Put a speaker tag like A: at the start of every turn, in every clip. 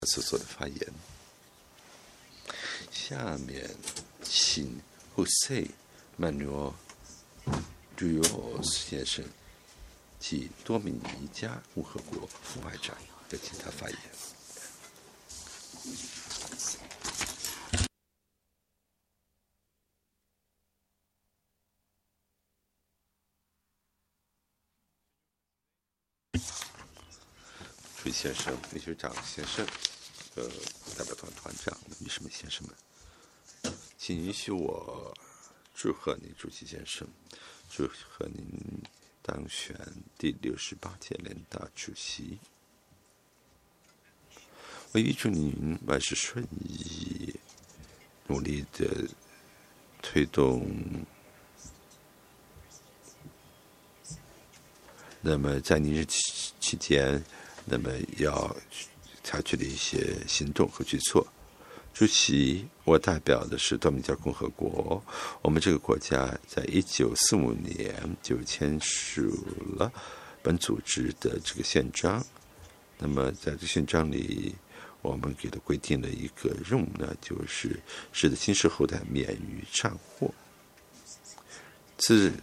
A: 所做的发言。下面请 José Manuel Rios 先生及多米尼加共和国副外长要请他发言。主席先生、理事长先生、代表团团长、女士们、先生们，请允许我祝贺您，主席先生，祝贺您当选第68届联大主席。我预祝您万事顺意，努力的推动。那么在您任期间，那么要采取的一些行动和举措。主席，我代表的是多米尼加共和国，我们这个国家在1945年就签署了本组织的这个宪章。那么在这宪章里，我们给它规定了一个任务呢，就是使得今世后代免于战祸。自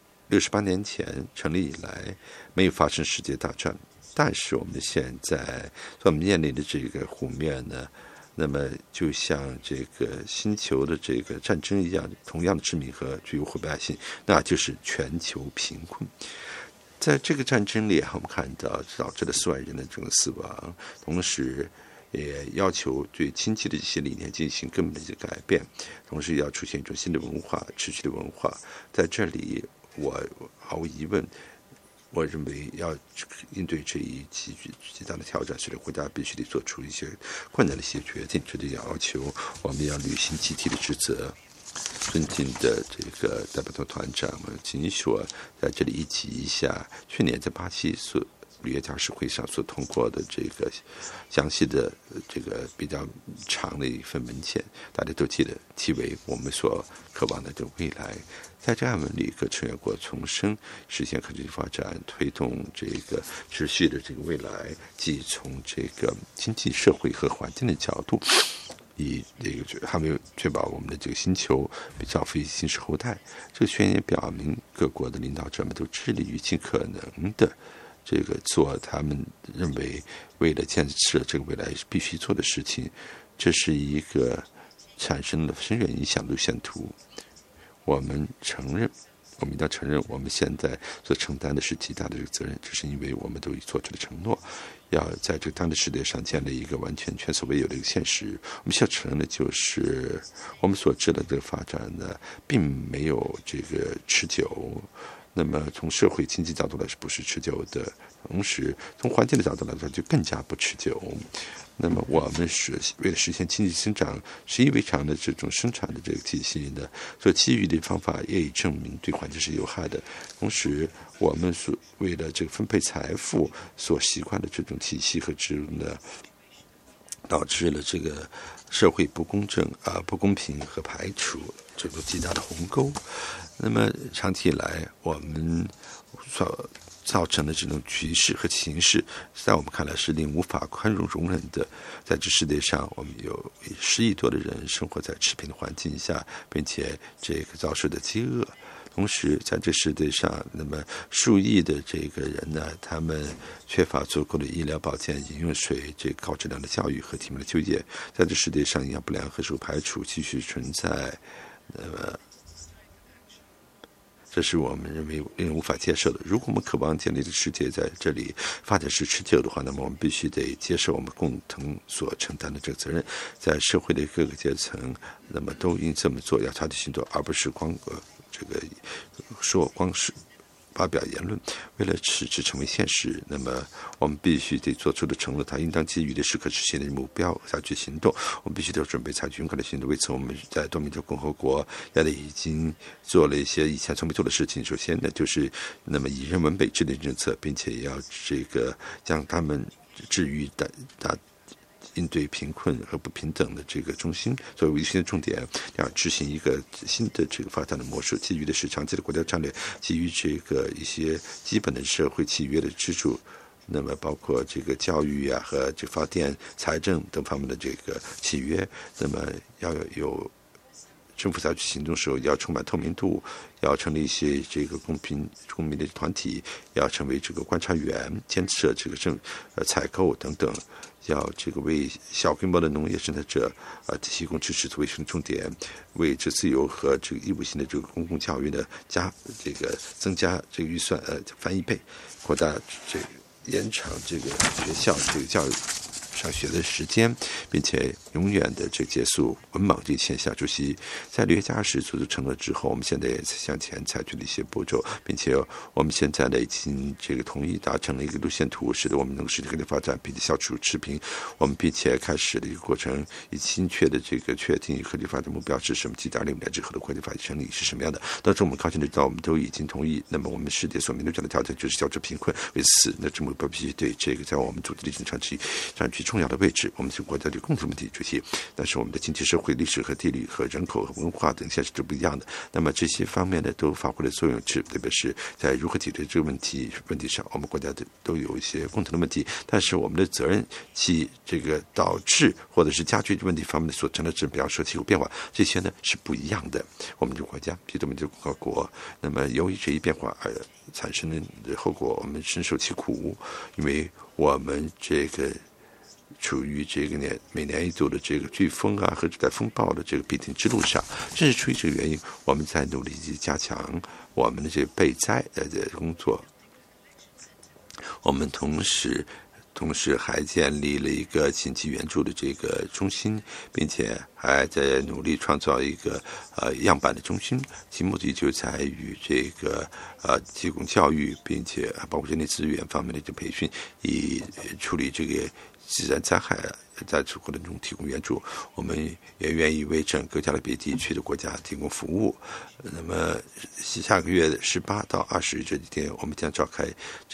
A: 68年前成立以来，没有发生世界大战，但是我们现在所面临的这个湖面呢，那么就像这个星球的这个战争一样，同样的致命和具有毁败性，那就是全球贫困。在这个战争里，我们看到导致了4万人的这个死亡，同时也要求对经济的这些理念进行根本的一些改变，同时要出现一种新的文化、持续的文化。在这里，我毫无疑问，我认为要应对这一极大的挑战，所以国家必须得做出一些困难的一些决定。这就要求我们要履行集体的职责。尊敬的这个代表团团长们，请允许我在这里一提一下去年在巴西履约大使会上所通过的这个详细的这个比较长的一份文件，大家都记得，题为我们所渴望的这个未来。在这样文里，各成员国重申实现可持续发展，推动这个持续的这个未来，既从这个经济社会和环境的角度，以这个还没有确保我们的这个星球被造福于今世后代。这个宣言表明，各国的领导者们都致力于尽可能的这个做他们认为为了建设这个未来必须做的事情。这是一个产生了深远影响的路线图。我们一定要承认，我们现在所承担的是极大的这个责任，这是因为我们都已做出了承诺，要在这个当代世界上建立一个完全前所未有的一个现实。我们需要承认的就是，我们所知的这个发展呢，并没有这个持久。那么从社会经济角度来说不是持久的，同时从环境的角度来说就更加不持久。那么我们是为了实现经济增长习以为常的这种生产的这个体系呢，所基于的方法也已证明对环境是有害的。同时我们所为了这个分配财富所习惯的这种体系和制度呢，导致了这个社会不公正不公平和排除这种极大的鸿沟。那么长期以来我们所造成的这种局势和形势，在我们看来是令无法宽容容忍的。在这世界上，我们有10亿多的人生活在持平的环境下，并且这个遭受的饥饿。同时在这世界上，那么数亿的这个人呢，他们缺乏足够的医疗保健、饮用水、这个高质量的教育和体面的就业。在这世界上，营养不良和受排除继续存在。那么这是我们认为令人无法接受的。如果我们渴望建立的世界在这里发展是持久的话，那么我们必须得接受我们共同所承担的这个责任。在社会的各个阶层，那么都应这么做，要采取行动，而不是光是发表言论。为了使之成为现实，那么我们必须得做出的承诺，它应当基于的是可实现的目标采取行动。我们必须得准备采取勇敢的行动。为此，我们在多米尼加共和国已经做了一些以前从没做的事情。首先呢，就是那么以人文为制定政策，并且要这个将他们置于应对贫困和不平等的这个中心作为优先的重点，要执行一个新的这个发展的模式，基于的是长期的国家战略，基于这个一些基本的社会契约的支柱。 那么包括这个教育啊和这发电、财政等方面的这个契约，那么要有政府采取行动的时候要充满透明度，要成立一些这个公民的团体，要成为这个观察员，监测这个采购等等，要这个为小规模的农业生产者提供支持作为重点，为这自由和这个义务性的这个公共教育呢增加这个预算翻1倍，扩大这个延长这个学校这个教育上学的时间，并且永远的结束文盲这个现象。主席在6月20日做出承诺之后，我们现在也向前采取了一些步骤，并且我们现在呢已经同意达成了一个路线图，使得我们能够实现科技发展，并且消除赤贫。我们并且开始了一个过程，以精确的确定科技发展目标是什么，即2025年之后的国际法成立是什么样的。当时我们高兴的知道，我们都已经同意。那么我们世界所面对这样的挑战就是消除贫困，为此那这目标必须对这个在我们组织里占据重要的位置。我们是国家的共同问题主席，但是我们的经济社会历史和地理和人口和文化等现实是不一样的，那么这些方面呢都发挥了作用，特别是在如何解决这个问题上，我们国家都有一些共同的问题，但是我们的责任其导致或者是加剧问题方面的所承担的比方说气候变化，这些呢是不一样的。我们这个国家比如我们这个共和国，那么由于这一变化而产生的后果，我们深受其苦，因为我们处于每年一度的飓风啊和热带风暴的必经之路上。正是出于这个原因，我们在努力加强我们的备灾的工作。我们同时还建立了一个紧急援助的中心，并且还在努力创造一个样板的中心，其目的就在于提供教育，并且包括人力资源方面的培训，以处理自然灾害在这过程中提供援助。我们也愿意为整个加勒比地区的国家提供服务。那么下个月18到20日这几天，我们将召开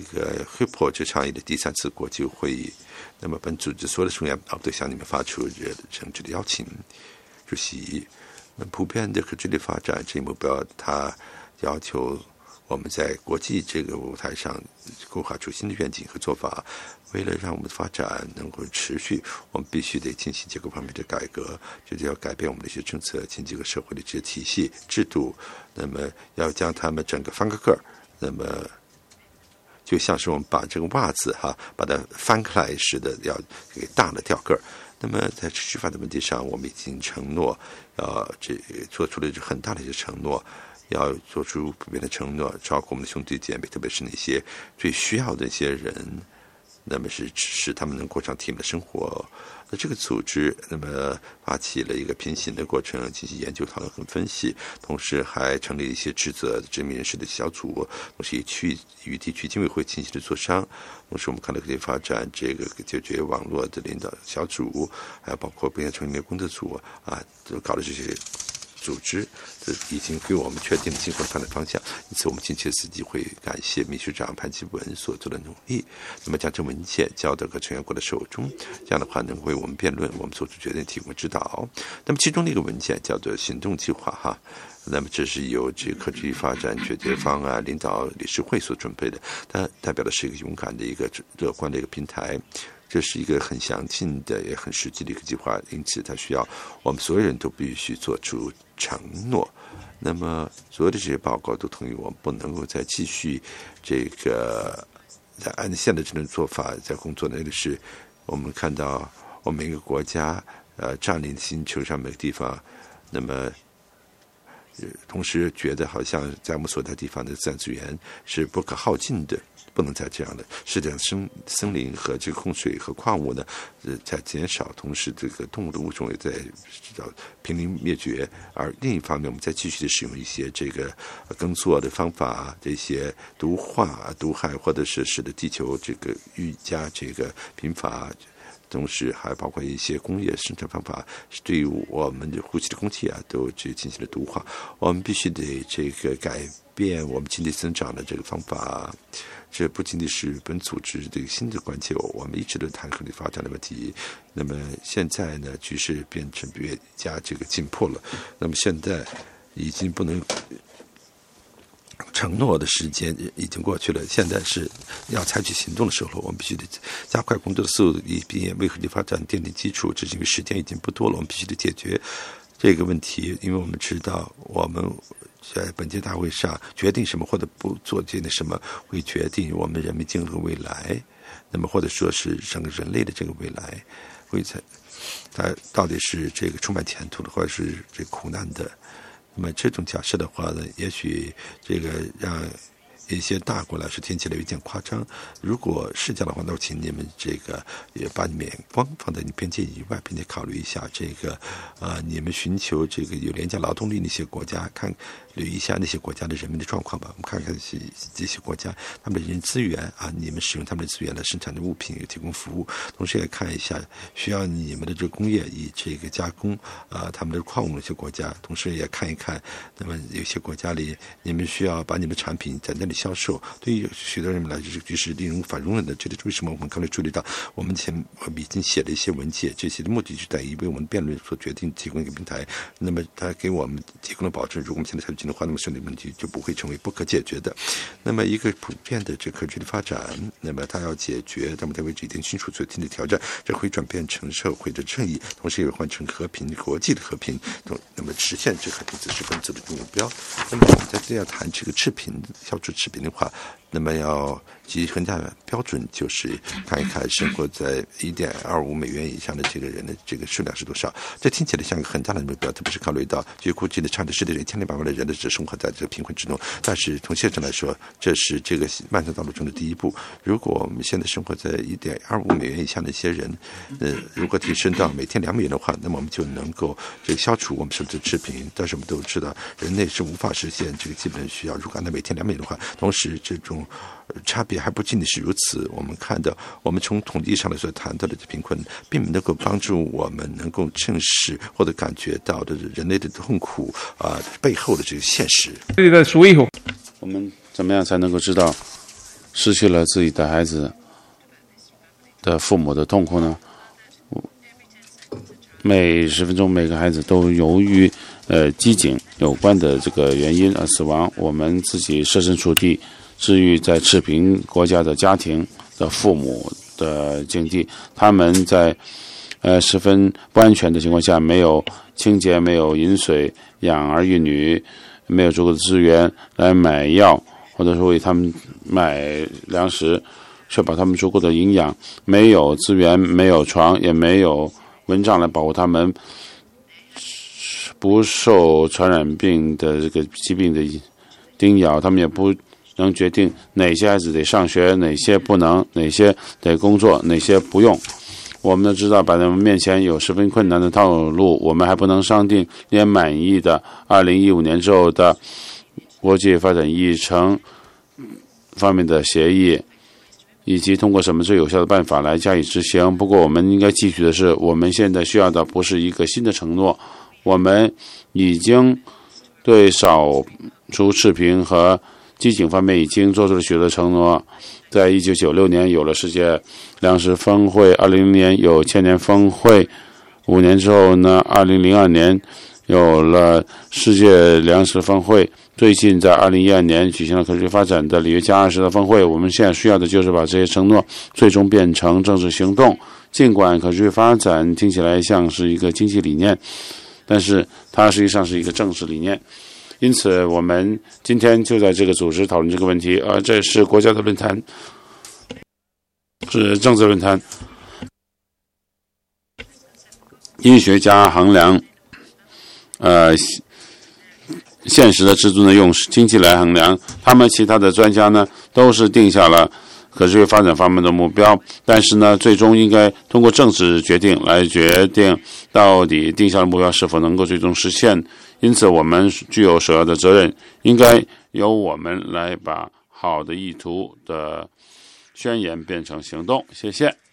A: HIPPO 倡议的第3次国际会议。那么本组织所有的成员都向你们发出诚挚的邀请。主席，普遍的可持续发展这一目标，它要求我们在国际舞台上勾画出新的愿景和做法。为了让我们的发展能够持续，我们必须得进行结构方面的改革，就是要改变我们的一些政策、经济和社会的这些体系制度。那么要将它们整个翻个个儿，那么就像是我们把袜子把它翻开来似的，要给大的掉个儿。那么在持续发展问题上，我们已经承诺做出了很大的一些承诺，要做出普遍的承诺，照顾我们的兄弟姐妹，特别是那些最需要的一些人，那么使他们能过上体面的生活。那这个组织那么发起了一个平行的过程，进行研究、讨论和分析，同时还成立一些职责知名人士的小组，同时与地区经委会进行了磋商。同时我们看到可以发展解决网络的领导小组，还有包括并且成立的工作组都搞了这些组织，这已经给我们确定了今后的发展方向。因此我们近期司机会感谢秘书长潘基文所做的努力，那么将这文件交到各成员国的手中，这样的话能为我们辩论，我们做出决定提供指导。那么其中的一个文件叫做行动计划那么这是由可持续发展解决方案领导理事会所准备的，它代表的是一个勇敢的一个乐观的一个平台。这是一个很详尽的也很实际的一个计划，因此它需要我们所有人都必须做出承诺。那么所有的这些报告都同意我们不能够再继续在按现在这种做法在工作的。那个是我们看到我们每个国家占领星球上每个地方，那么同时觉得好像在我们所在地方的自然资源是不可耗尽的，不能再这样的。是这样，森林和洪水和矿物呢在减少，同时动物的物种也在濒临灭绝。而另一方面，我们在继续的使用一些耕作的方法，这些毒害，或者是使得地球愈加贫乏。同时还包括一些工业生产方法，对于我们的呼吸的空气都进行了毒化。我们必须得改变我们经济增长的方法。这不仅仅是本组织的新的关键，我们一直都谈可持续发展的问题。那么现在呢，局势变成越加紧迫了。那么现在已经不能承诺的时间已经过去了，现在是要采取行动的时候了。我们必须得加快工作的速度，以便为核地发展奠定基础。这是因为时间已经不多了，我们必须得解决这个问题。因为我们知道，我们在本届大会上决定什么或者不做决定什么，会决定我们人民今后的未来。那么或者说是整个人类的这个未来，它到底是这个充满前途的，或者是这个苦难的。那么这种假设的话呢，也许这个让一些大国来说听起来有点夸张。如果是这样的话，那请你们这个也把你们眼光放在你边界以外，并且考虑一下这个你们寻求这个有廉价劳动力那些国家，看捋一下那些国家的人民的状况吧。我们看看这些国家他们的人资源你们使用他们的资源来生产的物品，提供服务，同时也看一下需要你们的这个工业以这个加工他们的矿物那些国家，同时也看一看，那么有些国家里你们需要把你们的产品在那里销售，对于许多人来说这个局势令人无法容忍的。这是为什么我们刚才注意到我们已经写了一些文件，这些的目的就在于为我们辩论所决定提供一个平台。那么它给我们提供了保证，如果我们现在采取进的话，那么兄弟问题就不会成为不可解决的。那么一个普遍的这可持续的发展，那么它要解决到目前为止一定清楚所听的挑战，这会转变成社会的正义，同时也会换成和平，国际的和平，那么实现这和平知识分子的目标。那么我们在这要谈这个赤贫，消除赤贫的话，那么要基于衡价标准就是看一看生活在1.25美元以上的这个人的这个数量是多少。这听起来像一个很大的目标，特别是考虑到据估计的差的世界上1000-200万的人都只生活在这个贫困之中。但是从现实来说，这是这个漫长道路中的第一步。如果我们现在生活在1.25美元以下的一些人，如果提升到每天2美元的话，那么我们就能够这个消除我们社会的赤贫。但是我们都知道，人类是无法实现这个基本需要。如果按照每天2美元的话，同时这种差别还不仅仅是如此。我们看到，我们从统计上来说谈到的这贫困，并没能够帮助我们能够正视或者感觉到的人类的痛苦背后的这个现实。
B: 我们怎么样才能够知道失去了自己的孩子的父母的痛苦呢？每10分钟每个孩子都由于饥馑有关的这个原因而死亡。我们自己设身处地，至于在赤贫国家的家庭的父母的境地，他们在十分不安全的情况下，没有清洁，没有饮水养儿育女，没有足够的资源来买药，或者说为他们买粮食，确保他们足够的营养，没有资源，没有床，也没有蚊帐来保护他们不受传染病的这个疾病的叮咬，他们也不能决定哪些孩子得上学，哪些不能，哪些得工作，哪些不用。我们都知道，摆在我们面前有十分困难的道路，我们还不能商定连满意的2015年之后的国际发展议程方面的协议，以及通过什么最有效的办法来加以执行。不过我们应该记住的是，我们现在需要的不是一个新的承诺，我们已经对扫除赤贫和饥馑方面已经做出了许多承诺。在1996年有了世界粮食峰会，2000年有千年峰会，5年之后呢，2002年有了世界粮食峰会，最近在2012年举行了可持续发展的里约加20的峰会。我们现在需要的就是把这些承诺最终变成政治行动。尽管可持续发展听起来像是一个经济理念，但是它实际上是一个政治理念。因此我们今天就在这个组织讨论这个问题，而这是国家的论坛，是政治论坛。医学家衡量现实的制度呢，用经济来衡量，他们其他的专家呢都是定下了可持续发展方面的目标，但是呢最终应该通过政治决定来决定到底定下的目标是否能够最终实现。因此我们具有首要的责任，应该由我们来把好的意图的宣言变成行动。谢谢。